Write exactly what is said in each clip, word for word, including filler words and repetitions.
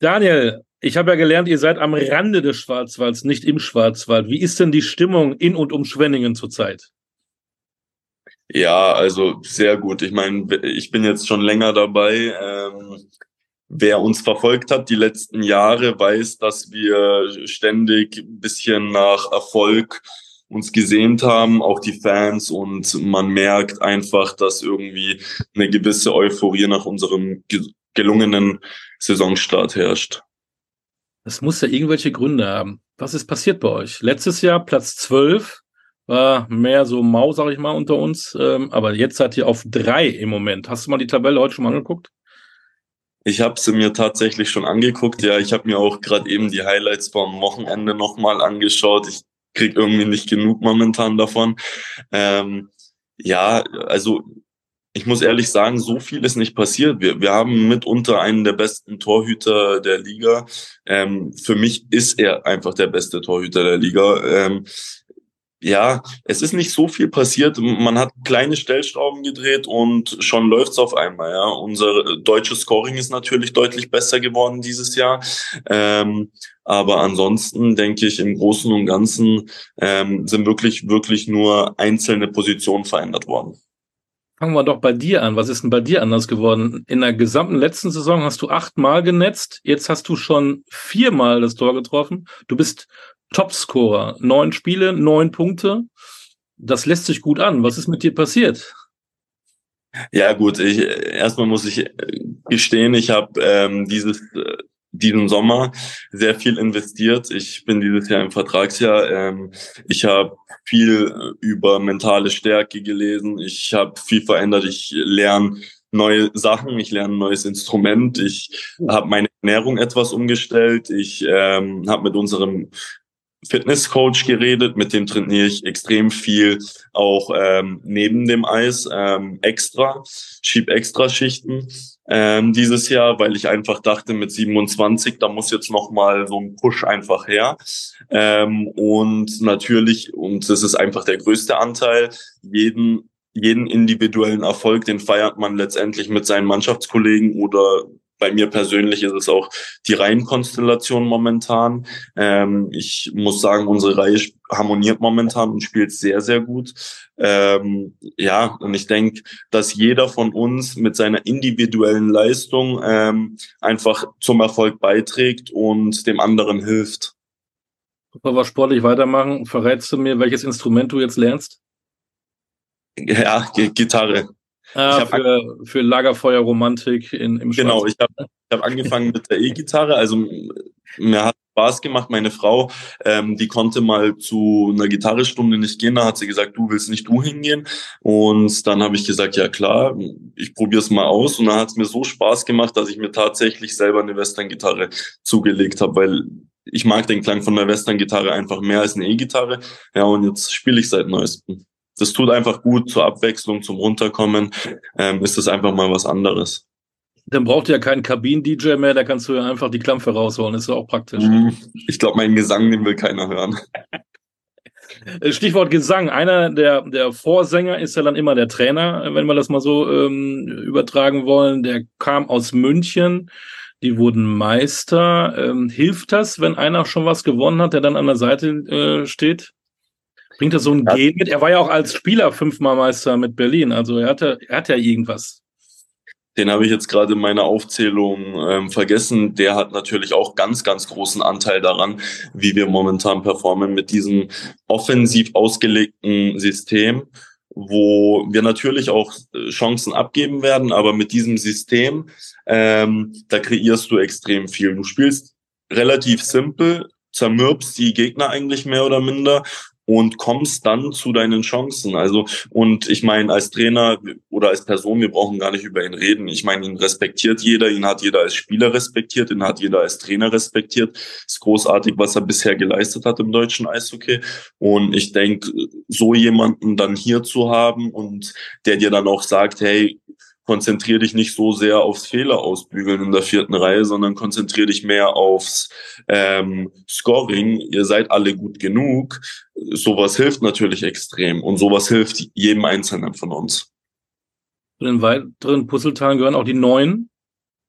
Daniel, ich habe ja gelernt, ihr seid am Rande des Schwarzwalds, nicht im Schwarzwald. Wie ist denn die Stimmung in und um Schwenningen zurzeit? Ja, also sehr gut. Ich meine, ich bin jetzt schon länger dabei. Ähm, wer uns verfolgt hat die letzten Jahre, weiß, dass wir ständig ein bisschen nach Erfolg uns gesehnt haben, auch die Fans. Und man merkt einfach, dass irgendwie eine gewisse Euphorie nach unserem ge gelungenen Saisonstart herrscht. Das muss ja irgendwelche Gründe haben. Was ist passiert bei euch? Letztes Jahr Platz zwölf, war mehr so mau, sag ich mal, unter uns. Ähm, aber jetzt seid ihr auf drei im Moment. Hast du mal die Tabelle heute schon mal angeguckt? Ich habe sie mir tatsächlich schon angeguckt. Ja, ich habe mir auch gerade eben die Highlights vom Wochenende nochmal angeschaut. Ich krieg irgendwie nicht genug momentan davon. Ähm, ja, also ich muss ehrlich sagen, so viel ist nicht passiert. Wir, wir haben mitunter einen der besten Torhüter der Liga. Ähm, für mich ist er einfach der beste Torhüter der Liga. Ähm, ja, es ist nicht so viel passiert. Man hat kleine Stellschrauben gedreht und schon läuft's auf einmal. Ja, unser deutsches Scoring ist natürlich deutlich besser geworden dieses Jahr. Ähm, aber ansonsten denke ich, im Großen und Ganzen ähm, sind wirklich, wirklich nur einzelne Positionen verändert worden. Fangen wir doch bei dir an. Was ist denn bei dir anders geworden? In der gesamten letzten Saison hast du achtmal genetzt. Jetzt hast du schon viermal das Tor getroffen. Du bist Topscorer. Neun Spiele, neun Punkte. Das lässt sich gut an. Was ist mit dir passiert? Ja gut, ich erstmal muss ich gestehen, ich habe ähm, dieses äh, diesen Sommer sehr viel investiert. Ich bin dieses Jahr im Vertragsjahr. Ähm, ich habe viel über mentale Stärke gelesen. Ich habe viel verändert. Ich lerne neue Sachen. Ich lerne ein neues Instrument. Ich habe meine Ernährung etwas umgestellt. Ich ähm, habe mit unserem Fitnesscoach geredet, mit dem trainiere ich extrem viel, auch ähm, neben dem Eis, ähm, extra, schieb extra Schichten ähm, dieses Jahr, weil ich einfach dachte, mit siebenundzwanzig, da muss jetzt noch mal so ein Push einfach her. Ähm, und natürlich, und das ist einfach der größte Anteil, jeden jeden individuellen Erfolg, den feiert man letztendlich mit seinen Mannschaftskollegen oder bei mir persönlich ist es auch die Reihenkonstellation momentan. Ähm, ich muss sagen, unsere Reihe harmoniert momentan und spielt sehr, sehr gut. Ähm, ja, und ich denke, dass jeder von uns mit seiner individuellen Leistung ähm, einfach zum Erfolg beiträgt und dem anderen hilft. Bevor wir sportlich weitermachen, verrätst du mir, welches Instrument du jetzt lernst? Ja, G Gitarre. Ich Ah, habe für, für Lagerfeuerromantik in, im Genau, Schwarz. ich habe ich hab angefangen mit der E-Gitarre. Also m- mir hat Spaß gemacht. Meine Frau, ähm, die konnte mal zu einer Gitarrestunde nicht gehen. Da hat sie gesagt, du willst nicht du hingehen. Und dann habe ich gesagt, ja klar, ich probiere es mal aus. Und dann hat es mir so Spaß gemacht, dass ich mir tatsächlich selber eine Western-Gitarre zugelegt habe, weil ich mag den Klang von der Western-Gitarre einfach mehr als eine E-Gitarre. Ja, und jetzt spiele ich seit neuestem. Das tut einfach gut zur Abwechslung, zum Runterkommen. Ähm, ist das einfach mal was anderes. Dann braucht ihr ja keinen Kabinen-D J mehr, da kannst du ja einfach die Klampfe rausholen, ist ja auch praktisch. Hm, Ich glaube, meinen Gesang, den will keiner hören. Äh, Stichwort Gesang. Einer der, der Vorsänger ist ja dann immer der Trainer, wenn wir das mal so ähm, übertragen wollen. Der kam aus München, die wurden Meister. Ähm, hilft das, wenn einer schon was gewonnen hat, der dann an der Seite äh, steht? Bringt das so ein Ja, Gen mit? Er war ja auch als Spieler fünfmal Meister mit Berlin, also er hatte, er hat ja irgendwas. den habe ich jetzt gerade in meiner Aufzählung ähm, vergessen. Der hat natürlich auch ganz, ganz großen Anteil daran, wie wir momentan performen mit diesem offensiv ausgelegten System, wo wir natürlich auch äh, Chancen abgeben werden, aber mit diesem System, ähm, da kreierst du extrem viel. Du spielst relativ simpel, zermürbst die Gegner eigentlich mehr oder minder und kommst dann zu deinen Chancen. Also, und ich meine, als Trainer oder als Person, wir brauchen gar nicht über ihn reden. Ich meine, ihn respektiert jeder, ihn hat jeder als Spieler respektiert, ihn hat jeder als Trainer respektiert. Ist großartig, was er bisher geleistet hat im deutschen Eishockey. Und ich denke, so jemanden dann hier zu haben und der dir dann auch sagt, hey, konzentrier dich nicht so sehr aufs Fehler ausbügeln in der vierten Reihe, sondern konzentrier dich mehr aufs ähm, Scoring. Ihr seid alle gut genug. Sowas hilft natürlich extrem und sowas hilft jedem Einzelnen von uns. Zu den weiteren Puzzleteilen gehören auch die neuen.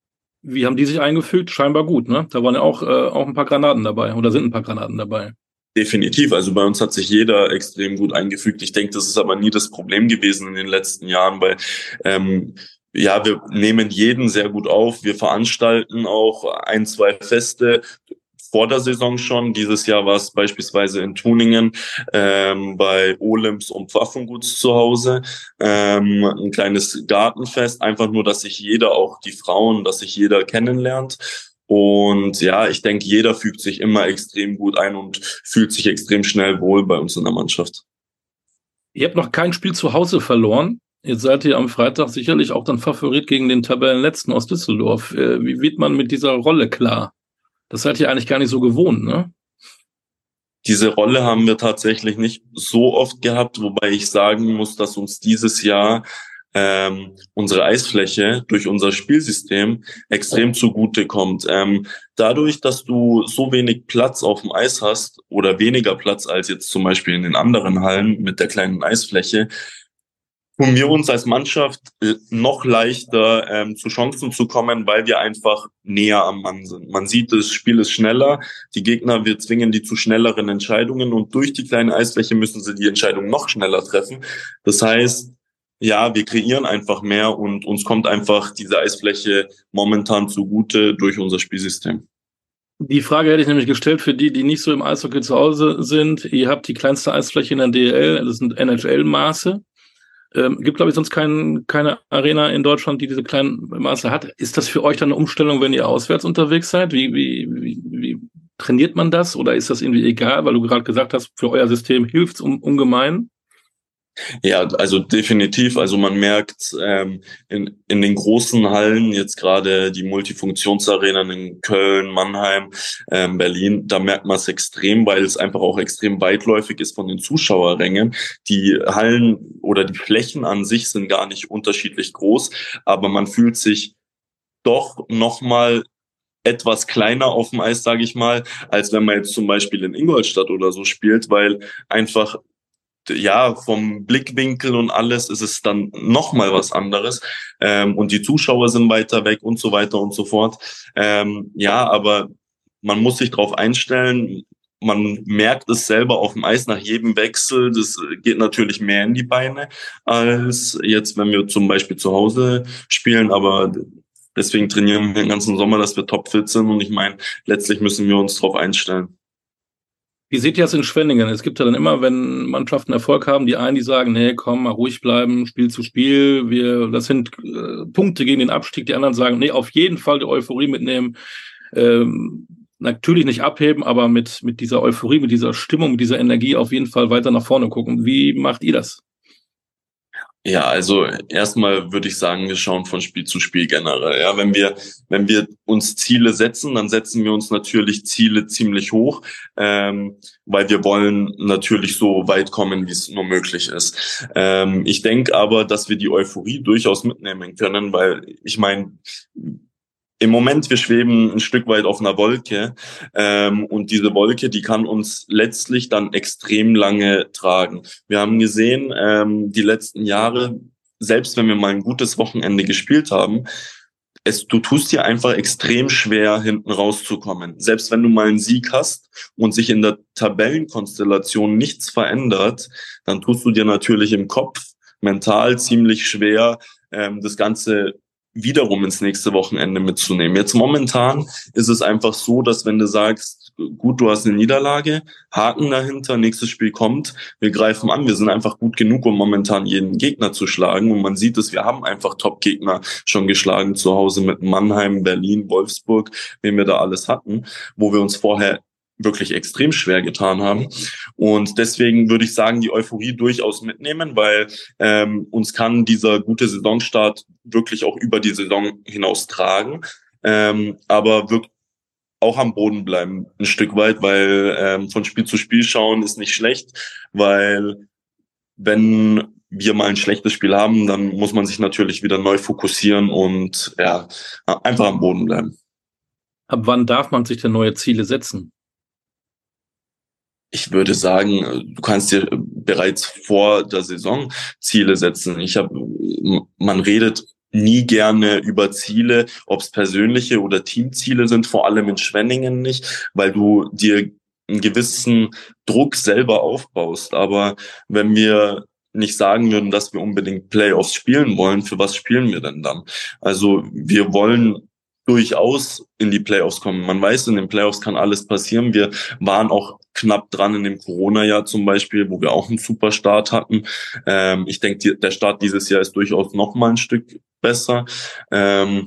Wie haben die sich eingefügt? Scheinbar gut, ne? Da waren ja auch, äh, auch ein paar Granaten dabei oder sind ein paar Granaten dabei. Definitiv. Also bei uns hat sich jeder extrem gut eingefügt. Ich denke, das ist aber nie das Problem gewesen in den letzten Jahren, weil ähm, ja, wir nehmen jeden sehr gut auf. Wir veranstalten auch ein, zwei Feste vor der Saison schon. Dieses Jahr war es beispielsweise in Tuningen ähm, bei Olims und Pfaffenguts zu Hause. Ähm, ein kleines Gartenfest, einfach nur, dass sich jeder, auch die Frauen, dass sich jeder kennenlernt. Und ja, ich denke, jeder fügt sich immer extrem gut ein und fühlt sich extrem schnell wohl bei uns in der Mannschaft. Ihr habt noch kein Spiel zu Hause verloren. Jetzt seid ihr am Freitag sicherlich auch dann Favorit gegen den Tabellenletzten aus Düsseldorf. Äh, Wie wird man mit dieser Rolle klar? Das seid ihr eigentlich gar nicht so gewohnt, ne? Diese Rolle haben wir tatsächlich nicht so oft gehabt, wobei ich sagen muss, dass uns dieses Jahr ähm, unsere Eisfläche durch unser Spielsystem extrem zugute kommt. Ähm, dadurch, dass du so wenig Platz auf dem Eis hast oder weniger Platz als jetzt zum Beispiel in den anderen Hallen mit der kleinen Eisfläche, tun wir uns als Mannschaft äh, noch leichter ähm, zu Chancen zu kommen, weil wir einfach näher am Mann sind. Man sieht, das Spiel ist schneller, die Gegner, wir zwingen die zu schnelleren Entscheidungen und durch die kleine Eisfläche müssen sie die Entscheidung noch schneller treffen. Das heißt, ja, wir kreieren einfach mehr und uns kommt einfach diese Eisfläche momentan zugute durch unser Spielsystem. Die Frage hätte ich nämlich gestellt für die, die nicht so im Eishockey zu Hause sind. Ihr habt die kleinste Eisfläche in der D L, das sind N H L-Maße. Ähm, gibt, glaube ich, sonst kein, keine Arena in Deutschland, die diese kleinen Maße hat. Ist das für euch dann eine Umstellung, wenn ihr auswärts unterwegs seid? Wie, wie, wie, wie trainiert man das? Oder ist das irgendwie egal, weil du gerade gesagt hast, für euer System hilft's um, ungemein? Ja, also definitiv. Also man merkt ähm, in, in den großen Hallen, jetzt gerade die Multifunktionsarenen in Köln, Mannheim, ähm, Berlin, da merkt man es extrem, weil es einfach auch extrem weitläufig ist von den Zuschauerrängen. Die Hallen oder die Flächen an sich sind gar nicht unterschiedlich groß, aber man fühlt sich doch nochmal etwas kleiner auf dem Eis, sage ich mal, als wenn man jetzt zum Beispiel in Ingolstadt oder so spielt, weil einfach ja, vom Blickwinkel und alles ist es dann noch mal was anderes. Ähm, und die Zuschauer sind weiter weg und so weiter und so fort. Ähm, ja, aber man muss sich darauf einstellen. Man merkt es selber auf dem Eis nach jedem Wechsel. Das geht natürlich mehr in die Beine, als jetzt, wenn wir zum Beispiel zu Hause spielen. Aber deswegen trainieren wir den ganzen Sommer, dass wir topfit sind. Und ich meine, letztlich müssen wir uns darauf einstellen. Wie seht ihr das in Schwenningen? Es gibt ja dann immer, wenn Mannschaften Erfolg haben, die einen, die sagen, nee, komm, mal ruhig bleiben, Spiel zu Spiel, wir, das sind äh, Punkte gegen den Abstieg. Die anderen sagen, nee, auf jeden Fall die Euphorie mitnehmen. Ähm, natürlich nicht abheben, aber mit, mit dieser Euphorie, mit dieser Stimmung, mit dieser Energie auf jeden Fall weiter nach vorne gucken. Wie macht ihr das? Ja, also erstmal würde ich sagen, wir schauen von Spiel zu Spiel generell. Ja, wenn wir, wenn wir uns Ziele setzen, dann setzen wir uns natürlich Ziele ziemlich hoch, ähm, weil wir wollen natürlich so weit kommen, wie es nur möglich ist. Ähm, ich denke aber, dass wir die Euphorie durchaus mitnehmen können, weil ich meine, im Moment, wir schweben ein Stück weit auf einer Wolke, ähm, und diese Wolke, die kann uns letztlich dann extrem lange tragen. Wir haben gesehen, ähm, die letzten Jahre, selbst wenn wir mal ein gutes Wochenende gespielt haben, es, du tust dir einfach extrem schwer, hinten rauszukommen. Selbst wenn du mal einen Sieg hast und sich in der Tabellenkonstellation nichts verändert, dann tust du dir natürlich im Kopf mental ziemlich schwer, ähm, das Ganze wiederum ins nächste Wochenende mitzunehmen. Jetzt momentan ist es einfach so, dass wenn du sagst, gut, du hast eine Niederlage, Haken dahinter, nächstes Spiel kommt, wir greifen an, wir sind einfach gut genug, um momentan jeden Gegner zu schlagen und man sieht es, wir haben einfach Top-Gegner schon geschlagen zu Hause mit Mannheim, Berlin, Wolfsburg, wen wir da alles hatten, wo wir uns vorher wirklich extrem schwer getan haben. Und deswegen würde ich sagen, die Euphorie durchaus mitnehmen, weil ähm, uns kann dieser gute Saisonstart wirklich auch über die Saison hinaus tragen. Ähm, aber wirklich auch am Boden bleiben ein Stück weit, weil ähm, von Spiel zu Spiel schauen ist nicht schlecht, weil wenn wir mal ein schlechtes Spiel haben, dann muss man sich natürlich wieder neu fokussieren und ja, einfach am Boden bleiben. Ab wann darf man sich denn neue Ziele setzen? Ich würde sagen, du kannst dir bereits vor der Saison Ziele setzen. Ich habe, man redet nie gerne über Ziele, ob es persönliche oder Teamziele sind, vor allem in Schwenningen nicht, weil du dir einen gewissen Druck selber aufbaust. Aber wenn wir nicht sagen würden, dass wir unbedingt Playoffs spielen wollen, für was spielen wir denn dann? Also wir wollen durchaus in die Playoffs kommen. Man weiß, in den Playoffs kann alles passieren. Wir waren auch knapp dran in dem Corona-Jahr zum Beispiel, wo wir auch einen super Start hatten. Ähm, ich denke, der Start dieses Jahr ist durchaus noch mal ein Stück besser. Ähm,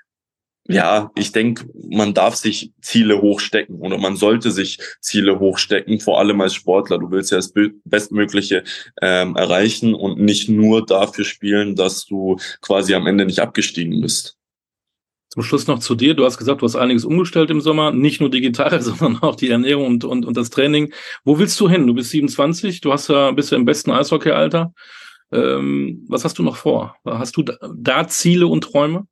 ja, ich denke, man darf sich Ziele hochstecken oder man sollte sich Ziele hochstecken, vor allem als Sportler. Du willst ja das Bestmögliche ähm, erreichen und nicht nur dafür spielen, dass du quasi am Ende nicht abgestiegen bist. Zum Schluss noch zu dir. Du hast gesagt, du hast einiges umgestellt im Sommer. Nicht nur die Gitarre, sondern auch die Ernährung und, und, und das Training. Wo willst du hin? Du bist siebenundzwanzig, du hast ja, bist ja im besten Eishockey-Alter. Ähm, was hast du noch vor? Hast du da, da Ziele und Träume?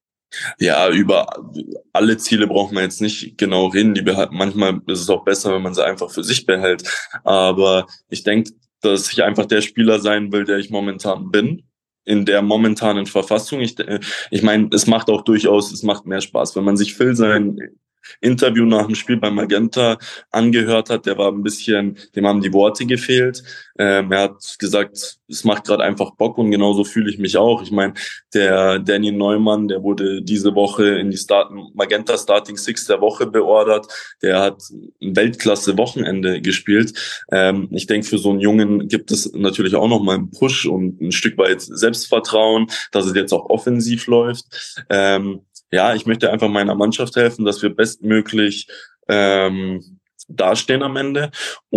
Ja, über alle Ziele braucht man jetzt nicht genau reden. Die behalten. Manchmal ist es auch besser, wenn man sie einfach für sich behält. Aber ich denke, dass ich einfach der Spieler sein will, der ich momentan bin, in der momentanen Verfassung. Ich, ich meine, es macht auch durchaus, es macht mehr Spaß, wenn man sich Phil sein Interview nach dem Spiel bei Magenta angehört hat, der war ein bisschen, dem haben die Worte gefehlt. Ähm, er hat gesagt, es macht gerade einfach Bock und genauso fühle ich mich auch. Ich meine, der Danny Neumann, der wurde diese Woche in die Start Magenta Starting Six der Woche beordert. Der hat ein Weltklasse-Wochenende gespielt. Ähm, ich denke, für so einen Jungen gibt es natürlich auch noch mal einen Push und ein Stück weit Selbstvertrauen, dass es jetzt auch offensiv läuft. Ähm, Ja, ich möchte einfach meiner Mannschaft helfen, dass wir bestmöglich ähm, dastehen am Ende.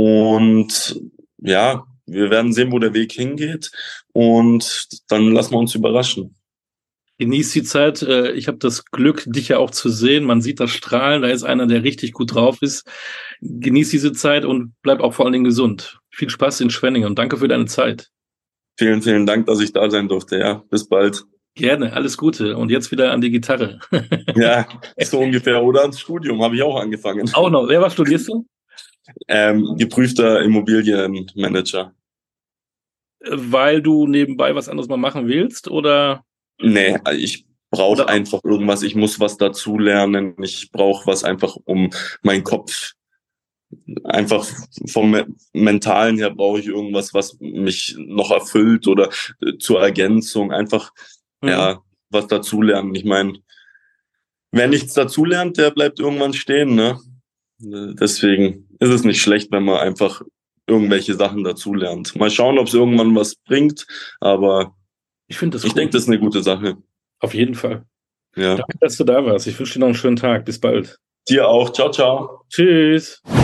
Und ja, wir werden sehen, wo der Weg hingeht. Und dann lassen wir uns überraschen. Genieß die Zeit. Ich habe das Glück, dich ja auch zu sehen. Man sieht das Strahlen. Da ist einer, der richtig gut drauf ist. Genieß diese Zeit und bleib auch vor allen Dingen gesund. Viel Spaß in Schwenningen und danke für deine Zeit. Vielen, vielen Dank, dass ich da sein durfte. Ja, bis bald. Gerne, alles Gute. Und jetzt wieder an die Gitarre. Ja, so ungefähr. Oder ans Studium habe ich auch angefangen. Auch noch. Wer, was studierst du? Ähm, geprüfter Immobilienmanager. Weil du nebenbei was anderes mal machen willst, oder? Nee, ich brauche einfach irgendwas. Ich muss was dazulernen. Ich brauche was einfach, um meinen Kopf einfach vom Mentalen her brauche ich irgendwas, was mich noch erfüllt oder äh, zur Ergänzung einfach, mhm. ja, was dazulernen. Ich meine, wer nichts dazulernt, der bleibt irgendwann stehen, ne? Deswegen ist es nicht schlecht, wenn man einfach irgendwelche Sachen dazulernt. Mal schauen, ob es irgendwann was bringt, aber ich finde das ich denke, das ist eine gute Sache. Auf jeden Fall. Ja. Danke, dass du da warst. Ich wünsche dir noch einen schönen Tag. Bis bald. Dir auch. Ciao, ciao. Tschüss.